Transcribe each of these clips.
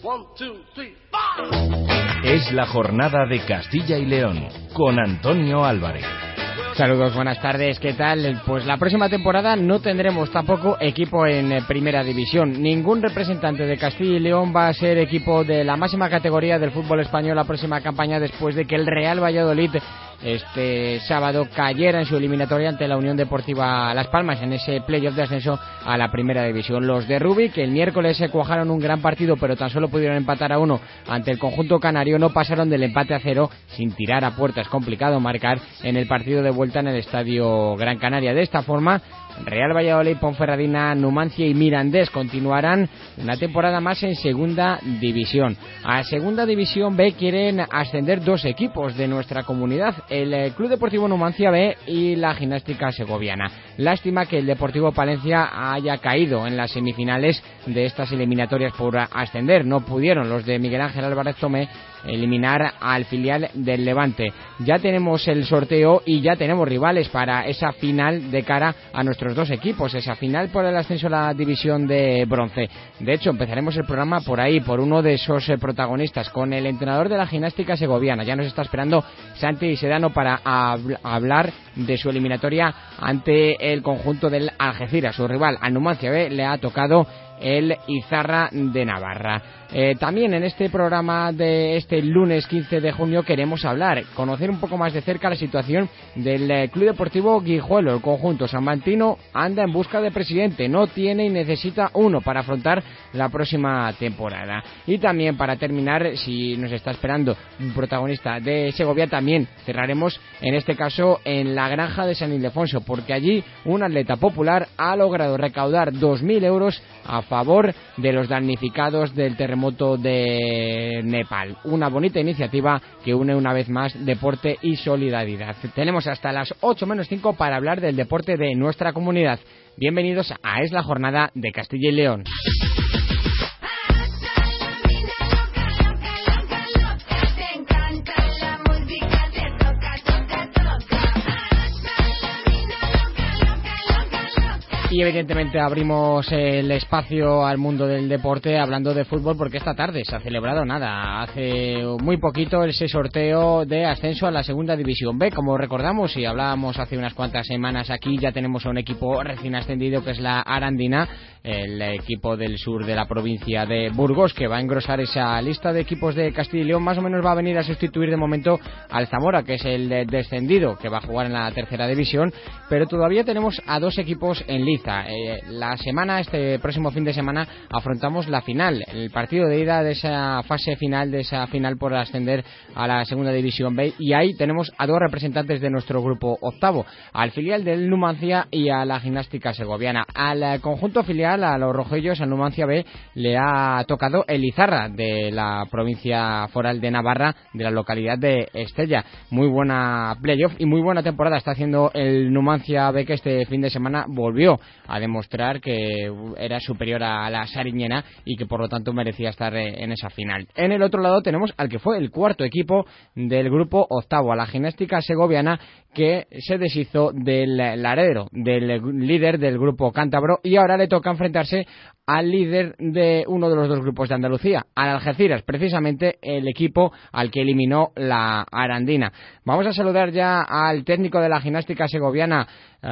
1, 2, 3, 4. Es la jornada de Castilla y León con Antonio Álvarez. Saludos, buenas tardes, ¿qué tal? Pues la próxima temporada no tendremos tampoco equipo en Primera División. Ningún representante de Castilla y León va a ser equipo de la máxima categoría del fútbol español la próxima campaña, después de que el Real Valladolid este sábado cayera en su eliminatoria ante la Unión Deportiva Las Palmas en ese playoff de ascenso a la Primera División. Los de Rubí, que el miércoles se cuajaron un gran partido pero tan solo pudieron empatar a 1 ante el conjunto canario, no pasaron del empate a 0 sin tirar a puerta. Es complicado marcar en el partido de vuelta en el Estadio Gran Canaria. De esta forma, Real Valladolid, Ponferradina, Numancia y Mirandés continuarán una temporada más en Segunda División. A Segunda División B quieren ascender dos equipos de nuestra comunidad, el Club Deportivo Numancia B y la Gimnástica Segoviana. Lástima que el Deportivo Palencia haya caído en las semifinales de estas eliminatorias por ascender. No pudieron los de Miguel Ángel Álvarez Tomé eliminar al filial del Levante. Ya tenemos el sorteo y ya tenemos rivales para esa final de cara a nuestros dos equipos, esa final por el ascenso a la división de bronce. De hecho, empezaremos el programa por ahí, por uno de esos protagonistas, con el entrenador de la Gimnástica Segoviana. Ya nos está esperando Santi Sedano para hablar de su eliminatoria ante el conjunto del Algeciras. Su rival, al Numancia B, le ha tocado el Izarra de Navarra. También en este programa de este lunes 15 de junio queremos conocer un poco más de cerca la situación del Club Deportivo Guijuelo. El conjunto salmantino anda en busca de presidente, no tiene y necesita uno para afrontar la próxima temporada. Y también, para terminar, si nos está esperando un protagonista de Segovia, también cerraremos en este caso en la granja de San Ildefonso, porque allí un atleta popular ha logrado recaudar 2.000 euros a favor de los damnificados del terremoto de Nepal. Una bonita iniciativa que une una vez más deporte y solidaridad. Tenemos hasta las 8 menos 5 para hablar del deporte de nuestra comunidad. Bienvenidos a Es la Jornada de Castilla y León. Y evidentemente abrimos el espacio al mundo del deporte hablando de fútbol, porque esta tarde se ha celebrado hace muy poquito ese sorteo de ascenso a la Segunda División B. Como recordamos y hablábamos hace unas cuantas semanas aquí, ya tenemos a un equipo recién ascendido que es la Arandina, el equipo del sur de la provincia de Burgos, que va a engrosar esa lista de equipos de Castilla y León. Más o menos va a venir a sustituir de momento al Zamora, que es el descendido, que va a jugar en la Tercera División, pero todavía tenemos a dos equipos en liza. Este próximo fin de semana afrontamos la final, el partido de ida de esa fase final, de esa final por ascender a la Segunda División B, y ahí tenemos a dos representantes de nuestro grupo octavo, al filial del Numancia y a la Gimnástica Segoviana. Al conjunto filial, a los rojillos, al Numancia B, le ha tocado el Izarra de la provincia foral de Navarra, de la localidad de Estella. Muy buena playoff y muy buena temporada está haciendo el Numancia B, que este fin de semana volvió a demostrar que era superior a la sariñena y que por lo tanto merecía estar en esa final. En el otro lado tenemos al que fue el cuarto equipo del grupo octavo, a la Gimnástica Segoviana, que se deshizo del Laredo, del líder del grupo cántabro, y ahora le toca enfrentarse al líder de uno de los dos grupos de Andalucía, al Algeciras, precisamente el equipo al que eliminó la Arandina. Vamos a saludar ya al técnico de la Gimnástica Segoviana,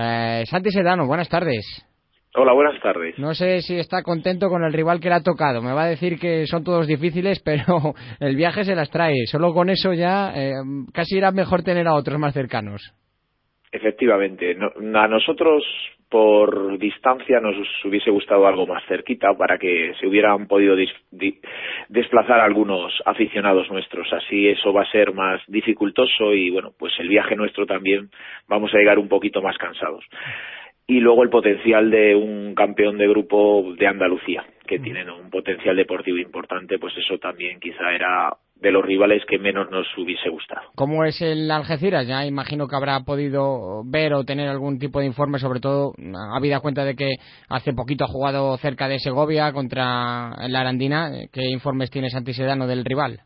Santi Sedano. Buenas tardes. Hola, buenas tardes. No sé si está contento con el rival que le ha tocado. Me va a decir que son todos difíciles, pero el viaje se las trae. Solo con eso ya casi era mejor tener a otros más cercanos. Efectivamente. A nosotros, por distancia, nos hubiese gustado algo más cerquita para que se hubieran podido desplazar algunos aficionados nuestros. Así eso va a ser más dificultoso y, bueno, pues el viaje nuestro también vamos a llegar un poquito más cansados. Y luego el potencial de un campeón de grupo de Andalucía, que tienen un potencial deportivo importante, pues eso también quizá era de los rivales que menos nos hubiese gustado. ¿Cómo es el Algeciras? Ya imagino que habrá podido ver o tener algún tipo de informe, sobre todo habida cuenta de que hace poquito ha jugado cerca de Segovia contra la Arandina. ¿Qué informes tiene Santi Sedano del rival?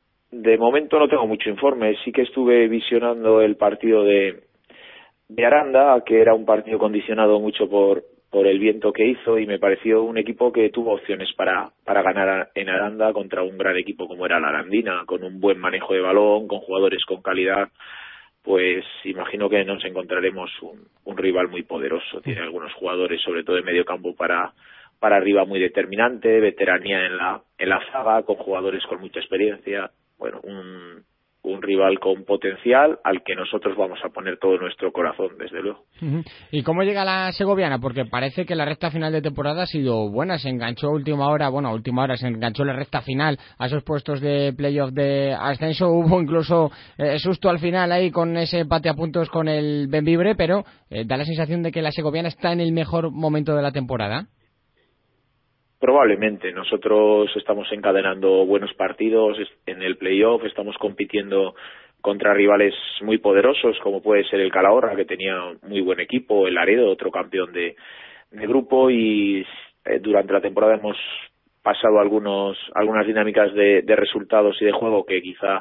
De momento no tengo mucho informe. Sí que estuve visionando el partido de Aranda, que era un partido condicionado mucho por por el viento que hizo, y me pareció un equipo que tuvo opciones para ganar en Aranda contra un gran equipo como era la Arandina, con un buen manejo de balón, con jugadores con calidad. Pues imagino que nos encontraremos un rival muy poderoso. Tiene algunos jugadores, sobre todo de medio campo para arriba, muy determinante, veteranía en la zaga, con jugadores con mucha experiencia. Bueno, un rival con potencial al que nosotros vamos a poner todo nuestro corazón, desde luego. ¿Y cómo llega la segoviana? Porque parece que la recta final de temporada ha sido buena, se enganchó a última hora se enganchó la recta final a esos puestos de playoff de ascenso, hubo incluso susto al final ahí con ese empate a puntos con el Bembibre, pero da la sensación de que la segoviana está en el mejor momento de la temporada. Probablemente. Nosotros estamos encadenando buenos partidos en el playoff, estamos compitiendo contra rivales muy poderosos como puede ser el Calahorra, que tenía muy buen equipo, el Laredo, otro campeón de grupo, y durante la temporada hemos pasado algunas dinámicas de resultados y de juego que quizá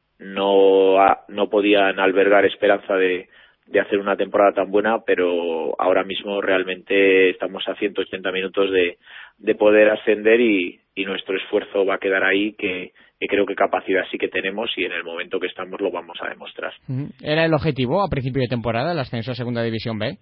no podían albergar esperanza de hacer una temporada tan buena, pero ahora mismo realmente estamos a 180 minutos de poder ascender, y nuestro esfuerzo va a quedar ahí, que creo que capacidad sí que tenemos, y en el momento que estamos lo vamos a demostrar. ¿Era el objetivo a principio de temporada el ascenso a Segunda División B?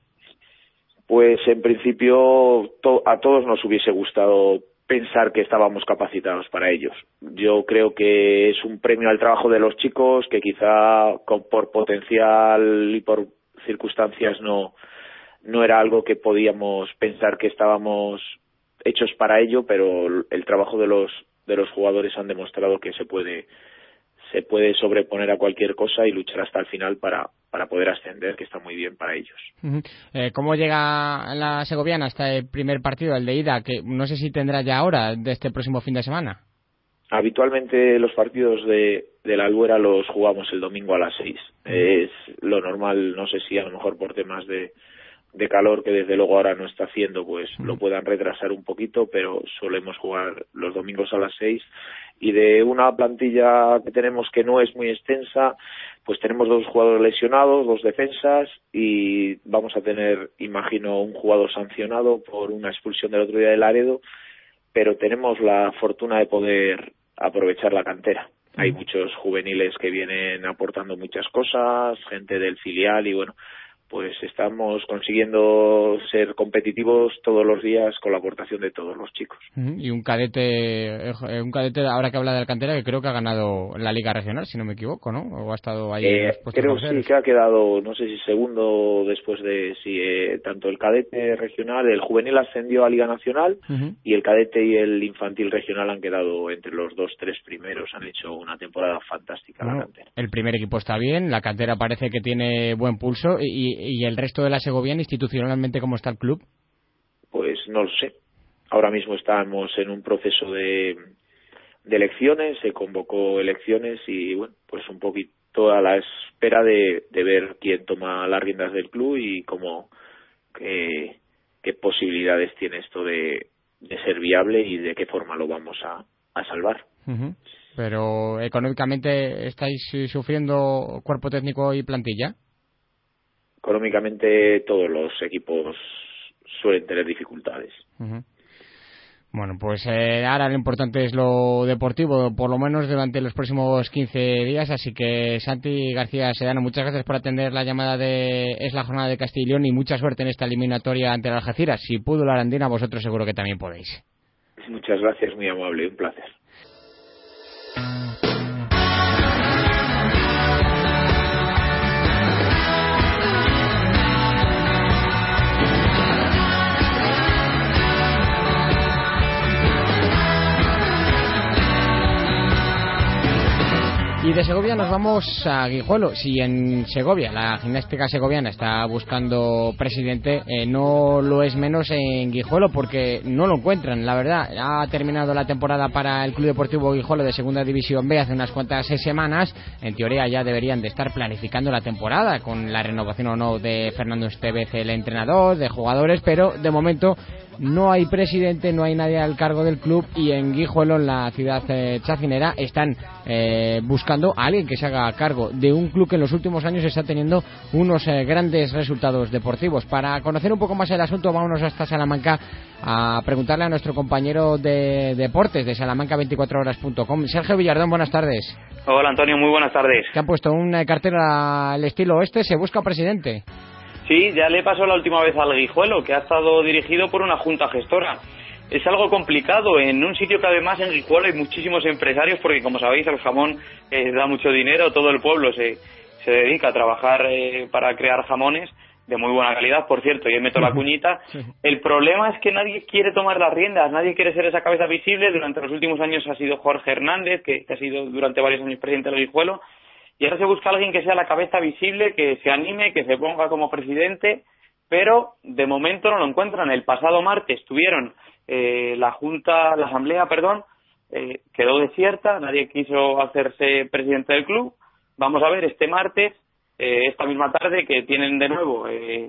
Pues en principio a todos nos hubiese gustado pensar que estábamos capacitados para ellos. Yo creo que es un premio al trabajo de los chicos, que quizá por potencial y por circunstancias no era algo que podíamos pensar que estábamos hechos para ello, pero el trabajo de los jugadores han demostrado que se puede sobreponer a cualquier cosa y luchar hasta el final para poder ascender, que está muy bien para ellos. ¿Cómo llega la segoviana hasta el primer partido, el de ida, que no sé si tendrá ya ahora, de este próximo fin de semana? Habitualmente los partidos de la Albuera los jugamos el domingo a las 6. Es lo normal, no sé si a lo mejor por temas de calor, que desde luego ahora no está haciendo, pues lo puedan retrasar un poquito, pero solemos jugar los domingos a las 6. Y de una plantilla que tenemos que no es muy extensa, pues tenemos 2 jugadores lesionados, 2 defensas, y vamos a tener, imagino, un jugador sancionado por una expulsión del otro día de Laredo, pero tenemos la fortuna de poder aprovechar la cantera. Hay muchos juveniles que vienen aportando muchas cosas, gente del filial, y bueno, pues estamos consiguiendo ser competitivos todos los días con la aportación de todos los chicos. Y un cadete, ahora que habla de Alcantera, que creo que ha ganado la Liga Regional, si no me equivoco, ¿no? O ha estado ahí en los puestos creo terceros. Sí que ha quedado, no sé si segundo después de tanto el cadete regional, el juvenil ascendió a Liga Nacional, y el cadete y el infantil regional han quedado entre los 2-3 primeros. Han hecho una temporada fantástica. La cantera. El primer equipo está bien, la cantera parece que tiene buen pulso, y el resto de la segoviana, institucionalmente, ¿cómo está el club? Pues no lo sé. Ahora mismo estamos en un proceso de elecciones, se convocó elecciones, y bueno, pues un poquito a la espera de ver quién toma las riendas del club y qué posibilidades tiene esto de ser viable y de qué forma lo vamos a salvar. Pero económicamente, ¿estáis sufriendo cuerpo técnico y plantilla? Económicamente todos los equipos suelen tener dificultades. Bueno, pues ahora lo importante es lo deportivo, por lo menos durante los próximos 15 días. Así que Santi García Sedano, muchas gracias por atender la llamada de Es la Jornada de Castilla y León, y mucha suerte en esta eliminatoria ante el Algeciras. Si pudo la Arandina, vosotros seguro que también podéis. Muchas gracias, muy amable, un placer. Y de Segovia nos vamos a Guijuelo. Si en Segovia la gimnástica segoviana está buscando presidente, no lo es menos en Guijuelo, porque no lo encuentran, la verdad. Ha terminado la temporada para el Club Deportivo Guijuelo de Segunda División B hace unas cuantas semanas. En teoría ya deberían de estar planificando la temporada, con la renovación o no de Fernando Estevez, el entrenador, de jugadores, pero de momento no hay presidente, no hay nadie al cargo del club, y en Guijuelo, en la ciudad chacinera, están buscando a alguien que se haga cargo de un club que en los últimos años está teniendo unos grandes resultados deportivos. Para conocer un poco más el asunto, vámonos hasta Salamanca a preguntarle a nuestro compañero de deportes de Salamanca24horas.com, Sergio Villardón. Buenas tardes. Hola Antonio, muy buenas tardes. Que han puesto un cartel al estilo oeste: se busca presidente. Sí, ya le pasó la última vez al Guijuelo, que ha estado dirigido por una junta gestora. Es algo complicado en un sitio que además en Guijuelo hay muchísimos empresarios, porque como sabéis el jamón da mucho dinero, todo el pueblo se dedica a trabajar para crear jamones de muy buena calidad, por cierto, y ahí meto la cuñita. El problema es que nadie quiere tomar las riendas, nadie quiere ser esa cabeza visible. Durante los últimos años ha sido Jorge Hernández, que ha sido durante varios años presidente del Guijuelo, y ahora se busca a alguien que sea la cabeza visible, que se anime, que se ponga como presidente, pero de momento no lo encuentran. El pasado martes tuvieron la asamblea, quedó desierta, nadie quiso hacerse presidente del club. Vamos a ver este martes, esta misma tarde, que tienen de nuevo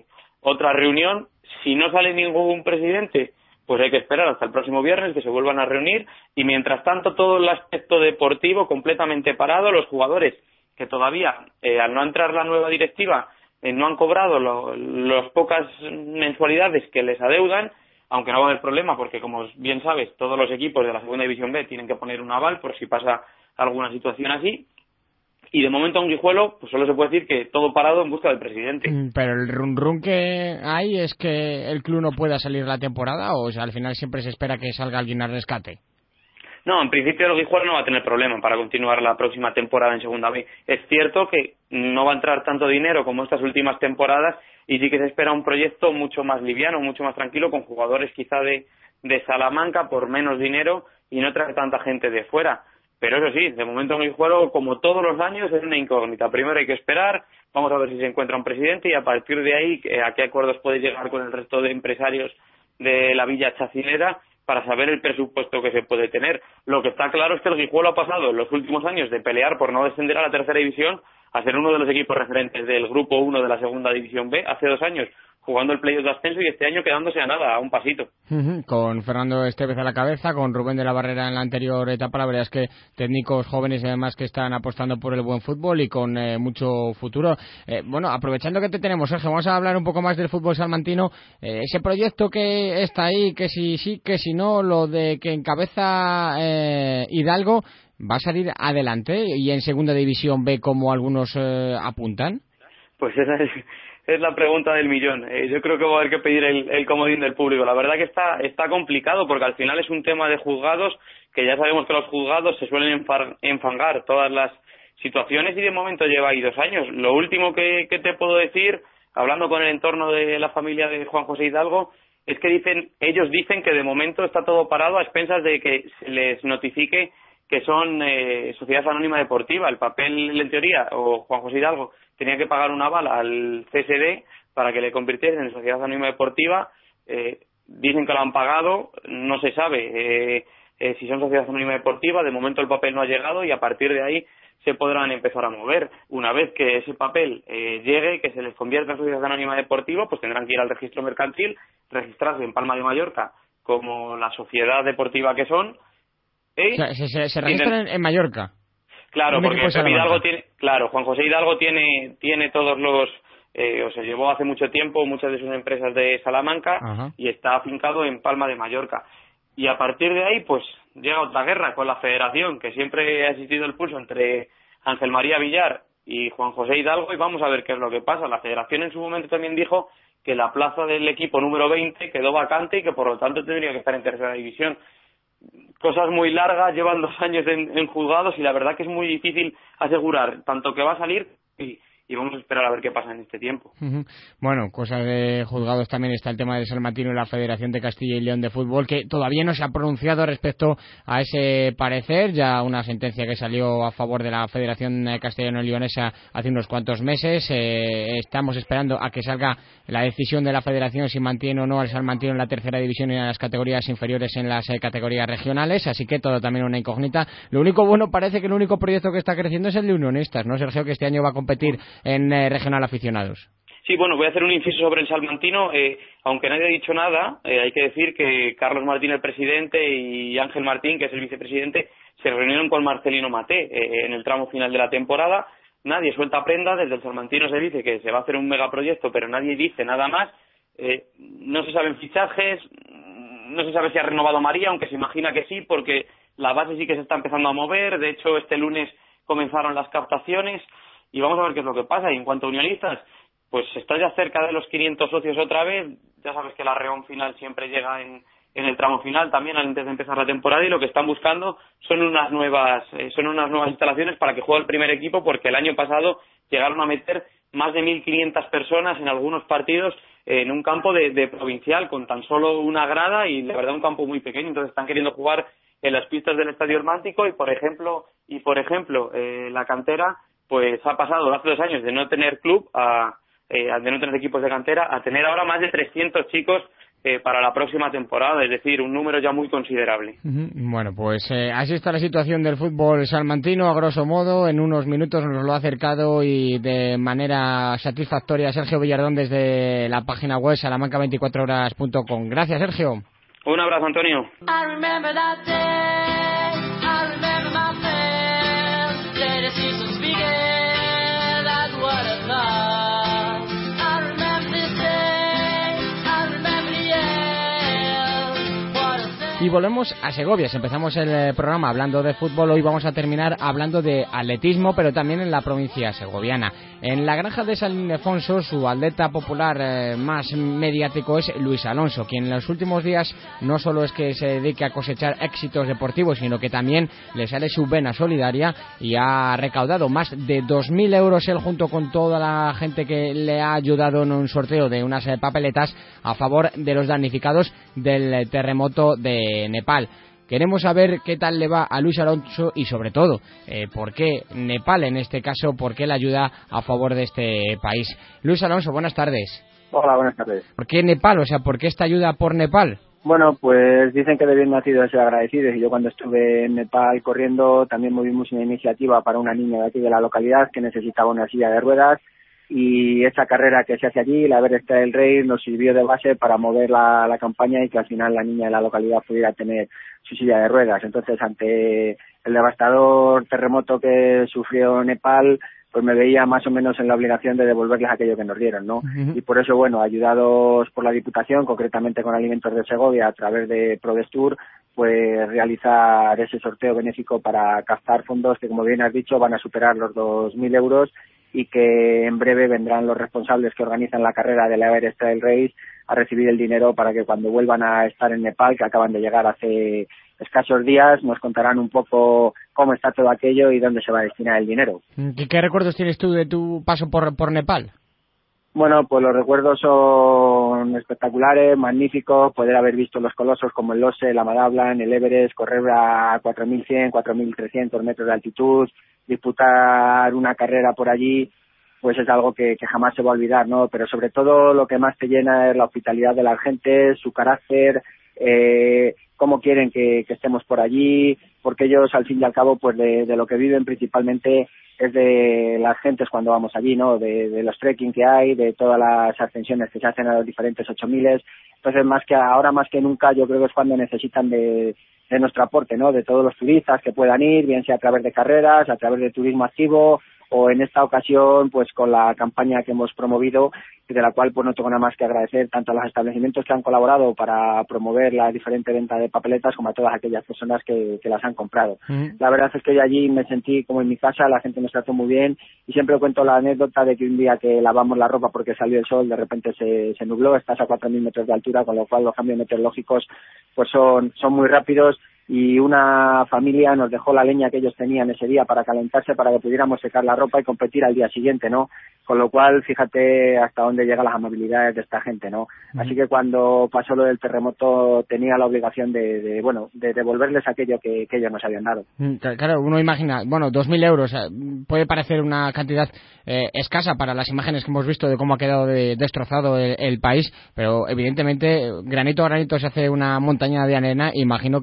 otra reunión. Si no sale ningún presidente, pues hay que esperar hasta el próximo viernes que se vuelvan a reunir, y mientras tanto todo el aspecto deportivo completamente parado. Los jugadores que todavía, al no entrar la nueva directiva, no han cobrado las pocas mensualidades que les adeudan, aunque no va a haber problema, porque como bien sabes, todos los equipos de la segunda división B tienen que poner un aval por si pasa alguna situación así. Y de momento a un Guijuelo, pues solo se puede decir que todo parado en busca del presidente. Pero el run que hay es que el club no pueda salir la temporada, o sea, al final siempre se espera que salga alguien al rescate. No, en principio el Guijuelo no va a tener problema para continuar la próxima temporada en segunda B. Es cierto que no va a entrar tanto dinero como estas últimas temporadas, y sí que se espera un proyecto mucho más liviano, mucho más tranquilo, con jugadores quizá de Salamanca por menos dinero y no traer tanta gente de fuera. Pero eso sí, de momento en el Guijuelo, como todos los años, es una incógnita. Primero hay que esperar, vamos a ver si se encuentra un presidente, y a partir de ahí a qué acuerdos puede llegar con el resto de empresarios de la villa chacinera para saber el presupuesto que se puede tener. Lo que está claro es que el Guijuelo ha pasado en los últimos años de pelear por no descender a la tercera división a ser uno de los equipos referentes del Grupo 1 de la segunda división B, hace 2 años jugando el playoff de ascenso, y este año quedándose a nada, a un pasito. Con Fernando Estevez a la cabeza, con Rubén de la Barrera en la anterior etapa. La verdad es que técnicos jóvenes, además, que están apostando por el buen fútbol y con mucho futuro. Bueno, aprovechando que te tenemos, Sergio, vamos a hablar un poco más del fútbol salmantino. Ese proyecto que está ahí, que si sí, que si no, lo de que encabeza Hidalgo, ¿va a salir adelante y en segunda división B como algunos apuntan? Pues esa es la pregunta del millón. Yo creo que va a haber que pedir el comodín del público. La verdad que está complicado, porque al final es un tema de juzgados, que ya sabemos que los juzgados se suelen enfangar todas las situaciones, y de momento lleva ahí 2 años. Lo último que te puedo decir, hablando con el entorno de la familia de Juan José Hidalgo, es que ellos dicen que de momento está todo parado a expensas de que se les notifique que son sociedad anónima deportiva. El papel, en teoría, o Juan José Hidalgo tenía que pagar un aval al CSD para que le convirtiesen en sociedad anónima deportiva. Dicen que lo han pagado, no se sabe si son sociedad anónima deportiva. De momento el papel no ha llegado, y a partir de ahí se podrán empezar a mover. Una vez que ese papel llegue, que se les convierta en sociedad anónima deportiva, pues tendrán que ir al registro mercantil, registrarse en Palma de Mallorca como la sociedad deportiva que son. O sea, se registran en Mallorca. Claro, porque Juan José Hidalgo tiene todos los se llevó hace mucho tiempo muchas de sus empresas de Salamanca. Ajá. Y está afincado en Palma de Mallorca. Y a partir de ahí, pues llega otra guerra con la federación, que siempre ha existido el pulso entre Ángel María Villar y Juan José Hidalgo, y vamos a ver qué es lo que pasa. La federación en su momento también dijo que la plaza del equipo número 20 quedó vacante y que por lo tanto tendría que estar en tercera división. Cosas muy largas, llevan 2 años en juzgados, y la verdad que es muy difícil asegurar tanto que va a salir y vamos a esperar a ver qué pasa en este tiempo. Bueno, cosas de juzgados también está el tema del salmantino y la Federación de Castilla y León de Fútbol, que todavía no se ha pronunciado respecto a ese parecer. Ya una sentencia que salió a favor de la Federación Castellano-Leonesa hace unos cuantos meses. Estamos esperando a que salga la decisión de la Federación si mantiene o no al salmantino en la tercera división y en las categorías inferiores en las categorías regionales, así que todo también una incógnita. Lo único bueno, parece que el único proyecto que está creciendo es el de Unionistas, ¿no, Sergio? Que este año va a competir en regional aficionados. Sí, bueno, voy a hacer un inciso sobre el salmantino. Aunque nadie ha dicho nada, hay que decir que Carlos Martín, el presidente, y Ángel Martín, que es el vicepresidente, se reunieron con Marcelino Maté en el tramo final de la temporada. Nadie suelta prenda, desde el salmantino se dice que se va a hacer un megaproyecto, pero nadie dice nada más. No se saben fichajes, no se sabe si ha renovado María, aunque se imagina que sí, porque la base sí que se está empezando a mover. De hecho, este lunes comenzaron las captaciones y vamos a ver qué es lo que pasa. Y en cuanto a unionistas, pues está ya cerca de los 500 socios otra vez. Ya sabes que la reunión final siempre llega en el tramo final también antes de empezar la temporada, y lo que están buscando son unas nuevas instalaciones para que juegue el primer equipo, porque el año pasado llegaron a meter más de 1.500 personas en algunos partidos en un campo de provincial con tan solo una grada, y la verdad un campo muy pequeño. Entonces están queriendo jugar en las pistas del Estadio Hermántico y por ejemplo la cantera pues ha pasado hace 2 años de no tener club de no tener equipos de cantera a tener ahora más de 300 chicos para la próxima temporada, es decir, un número ya muy considerable. Bueno, pues así está la situación del fútbol salmantino, a grosso modo. En unos minutos nos lo ha acercado y de manera satisfactoria Sergio Villardón desde la página web salamanca24horas.com. Gracias, Sergio. Un abrazo, Antonio. Y volvemos a Segovia. Si empezamos el programa hablando de fútbol, hoy vamos a terminar hablando de atletismo, pero también en la provincia segoviana. En la granja de San Ildefonso, su atleta popular más mediático es Luis Alonso, quien en los últimos días no solo es que se dedique a cosechar éxitos deportivos, sino que también le sale su vena solidaria y ha recaudado más de 2.000 euros él junto con toda la gente que le ha ayudado en un sorteo de unas papeletas a favor de los damnificados del terremoto de Nepal. Queremos saber qué tal le va a Luis Alonso y sobre todo por qué Nepal, en este caso, por qué la ayuda a favor de este país. Luis Alonso, buenas tardes. Hola, buenas tardes. ¿Por qué Nepal? O sea, ¿por qué esta ayuda por Nepal? Bueno, pues dicen que de bien nacido ser agradecidos, y yo cuando estuve en Nepal corriendo también movimos una iniciativa para una niña de aquí de la localidad que necesitaba una silla de ruedas, y esa carrera que se hace allí, la Everest Trail Race, nos sirvió de base para mover la campaña y que al final la niña de la localidad pudiera tener su silla de ruedas. Entonces, ante el devastador terremoto que sufrió Nepal, pues me veía más o menos en la obligación de devolverles aquello que nos dieron, ¿no? Uh-huh. Y por eso, bueno, ayudados por la Diputación, concretamente con Alimentos de Segovia, a través de Prodestur, pues realizar ese sorteo benéfico para captar fondos que, como bien has dicho, van a superar los 2.000 euros, y que en breve vendrán los responsables que organizan la carrera de la Everest Trail Race a recibir el dinero para que cuando vuelvan a estar en Nepal, que acaban de llegar hace escasos días, nos contarán un poco cómo está todo aquello y dónde se va a destinar el dinero. ¿Qué recuerdos tienes tú de tu paso por Nepal? Bueno, pues los recuerdos son espectaculares, magníficos, poder haber visto los colosos como el Lhotse, la Madablan, el Everest, correr a 4.100, 4.300 metros de altitud, disputar una carrera por allí, pues es algo que jamás se va a olvidar, ¿no? Pero sobre todo lo que más te llena es la hospitalidad de la gente, su carácter, cómo quieren que estemos por allí, porque ellos al fin y al cabo pues de lo que viven principalmente es de las gentes cuando vamos allí, ¿no? De los trekking que hay, de todas las ascensiones que se hacen a los diferentes 8.000. Entonces, más que nunca, yo creo que es cuando necesitan de nuestro aporte, ¿no? De todos los turistas que puedan ir, bien sea a través de carreras, a través de turismo activo, o en esta ocasión pues con la campaña que hemos promovido, y de la cual pues no tengo nada más que agradecer tanto a los establecimientos que han colaborado para promover la diferente venta de papeletas como a todas aquellas personas que las han comprado. Uh-huh. La verdad es que yo allí me sentí como en mi casa, la gente nos trató muy bien, y siempre cuento la anécdota de que un día que lavamos la ropa porque salió el sol, de repente se nubló, estás a 4.000 metros de altura, con lo cual los cambios meteorológicos pues son muy rápidos, y una familia nos dejó la leña que ellos tenían ese día para calentarse, para que pudiéramos secar la ropa y competir al día siguiente, ¿no? Con lo cual, fíjate hasta dónde llegan las amabilidades de esta gente, ¿no? Uh-huh. Así que cuando pasó lo del terremoto tenía la obligación de devolverles aquello que ellos nos habían dado. Claro, uno imagina, 2.000 euros, puede parecer una cantidad escasa para las imágenes que hemos visto de cómo ha quedado destrozado el país, pero evidentemente granito a granito se hace una montaña de arena. Imagino que no es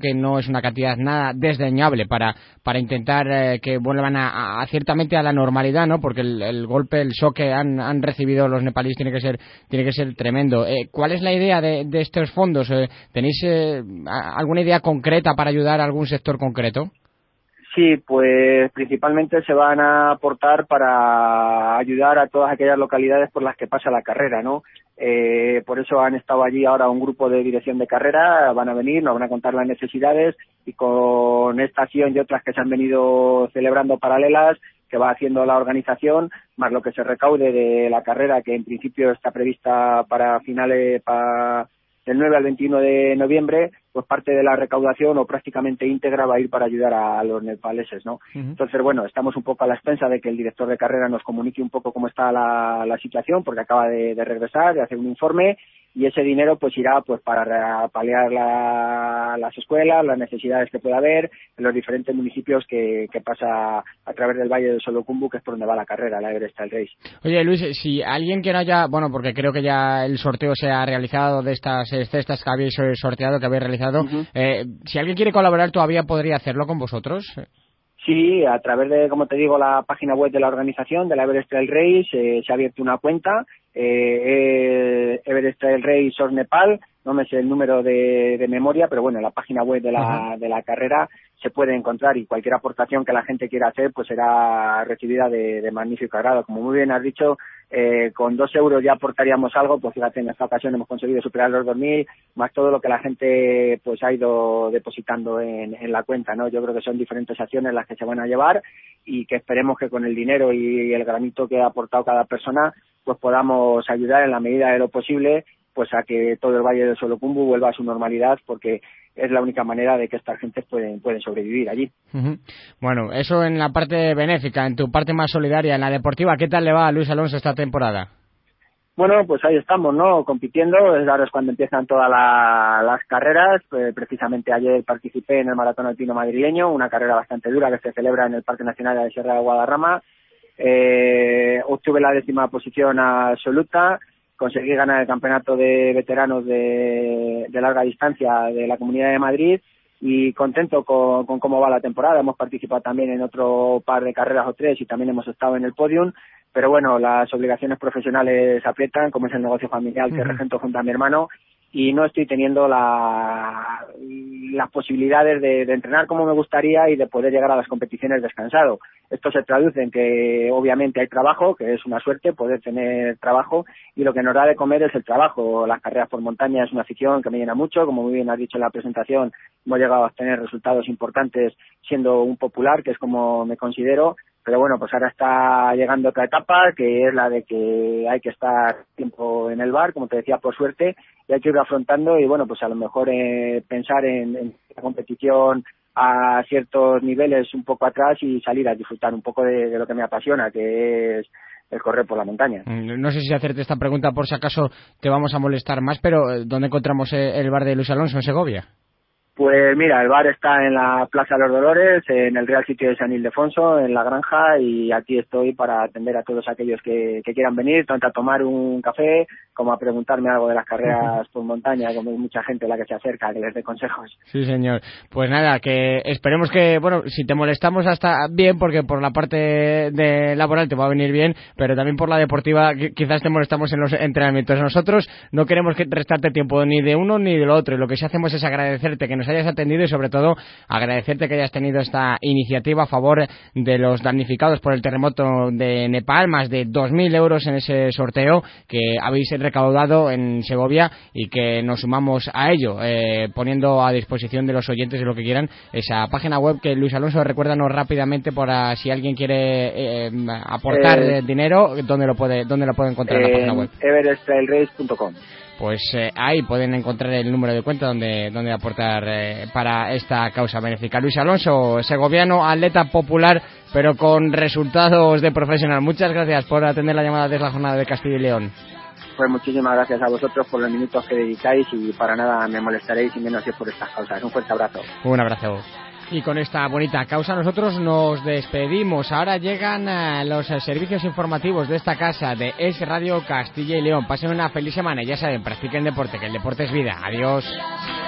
es una cantidad nada desdeñable para intentar que vuelvan a ciertamente a la normalidad, ¿no? Porque el golpe, el shock que han recibido los nepalíes tiene que ser tremendo. ¿Cuál es la idea de estos fondos? ¿Tenéis alguna idea concreta para ayudar a algún sector concreto? Sí, pues principalmente se van a aportar para ayudar a todas aquellas localidades por las que pasa la carrera, ¿no? Por eso han estado allí ahora un grupo de dirección de carrera, van a venir, nos van a contar las necesidades y con esta acción y otras que se han venido celebrando paralelas, que va haciendo la organización, más lo que se recaude de la carrera, que en principio está prevista para finales, del 9 al 21 de noviembre, pues parte de la recaudación o prácticamente íntegra va a ir para ayudar a los nepaleses, ¿no? Uh-huh. Entonces, bueno, estamos un poco a la expensa de que el director de carrera nos comunique un poco cómo está la situación, porque acaba de regresar, de hacer un informe, y ese dinero pues irá pues para paliar las escuelas, las necesidades que pueda haber en los diferentes municipios que pasa a través del Valle del Solucumbu, que es por donde va la carrera, la Everest Trail Race. Oye, Luis, si alguien que no haya, bueno, porque creo que ya el sorteo se ha realizado de estas cestas que habéis sorteado, que habéis realizado, uh-huh. Si alguien quiere colaborar, ¿todavía podría hacerlo con vosotros? Sí, a través de, como te digo, la página web de la organización, de la Everest Trail Race, se ha abierto una cuenta, Everest Trail Race Source Nepal, no me sé el número de memoria, pero bueno, en la página web de la carrera se puede encontrar, y cualquier aportación que la gente quiera hacer pues será recibida de magnífico agrado. Como muy bien has dicho, con 2 euros ya aportaríamos algo, pues fíjate, en esta ocasión hemos conseguido superar los 2.000, más todo lo que la gente pues ha ido depositando en la cuenta, ¿no? Yo creo que son diferentes acciones las que se van a llevar, y que esperemos que con el dinero y el granito que ha aportado cada persona pues podamos ayudar en la medida de lo posible pues a que todo el Valle del Solucumbu vuelva a su normalidad, porque es la única manera de que estas gentes pueden sobrevivir allí. Uh-huh. Bueno, eso en la parte benéfica. En tu parte más solidaria, en la deportiva, ¿qué tal le va a Luis Alonso esta temporada? Bueno, pues ahí estamos, ¿no? Compitiendo. Ahora es cuando empiezan todas las carreras. Precisamente ayer participé en el Maratón Alpino Madrileño, una carrera bastante dura que se celebra en el Parque Nacional de Sierra de Guadarrama. Obtuve la 10ª posición absoluta. Conseguí ganar el campeonato de veteranos de larga distancia de la Comunidad de Madrid, y contento con cómo va la temporada. Hemos participado también en otro par de carreras o 3 y también hemos estado en el podium, pero bueno, las obligaciones profesionales aprietan, como es el negocio familiar que regento junto a mi hermano, y no estoy teniendo las posibilidades de entrenar como me gustaría y de poder llegar a las competiciones descansado. Esto se traduce en que obviamente hay trabajo, que es una suerte poder tener trabajo, y lo que nos da de comer es el trabajo. Las carreras por montaña es una afición que me llena mucho, como muy bien has dicho en la presentación, hemos llegado a obtener resultados importantes siendo un popular, que es como me considero. Pero bueno, pues ahora está llegando otra etapa, que es la de que hay que estar tiempo en el bar, como te decía, por suerte, y hay que ir afrontando, y bueno, pues a lo mejor pensar en la competición a ciertos niveles un poco atrás y salir a disfrutar un poco de lo que me apasiona, que es el correr por la montaña. No sé si hacerte esta pregunta por si acaso te vamos a molestar más, pero ¿dónde encontramos el bar de Luis Alonso en Segovia? Pues mira, el bar está en la Plaza de los Dolores, en el Real Sitio de San Ildefonso, en La Granja, y aquí estoy para atender a todos aquellos que quieran venir, tanto a tomar un café como a preguntarme algo de las carreras por montaña, como hay mucha gente la que se acerca, que les dé consejos. Sí, señor. Pues nada, que esperemos que, bueno, si te molestamos hasta bien, porque por la parte de laboral te va a venir bien, pero también por la deportiva quizás te molestamos en los entrenamientos. Nosotros no queremos restarte tiempo ni de uno ni de lo otro, y lo que sí hacemos es agradecerte que nos hayas atendido, y sobre todo agradecerte que hayas tenido esta iniciativa a favor de los damnificados por el terremoto de Nepal, más de 2.000 euros en ese sorteo que habéis recaudado en Segovia, y que nos sumamos a ello, poniendo a disposición de los oyentes de lo que quieran esa página web que Luis Alonso, recuérdanos rápidamente para si alguien quiere aportar dinero, ¿dónde lo puede encontrar en la página web? everesttrailrace.com. Pues ahí pueden encontrar el número de cuenta donde aportar para esta causa benéfica. Luis Alonso, segoviano, atleta popular, pero con resultados de profesional. Muchas gracias por atender la llamada de la jornada de Castilla y León. Pues muchísimas gracias a vosotros por los minutos que dedicáis, y para nada me molestaréis, y menos si es por estas causas. Un fuerte abrazo. Un abrazo. Y con esta bonita causa nosotros nos despedimos. Ahora llegan los servicios informativos de esta casa de Es Radio Castilla y León. Pasen una feliz semana y ya saben, practiquen deporte, que el deporte es vida. Adiós.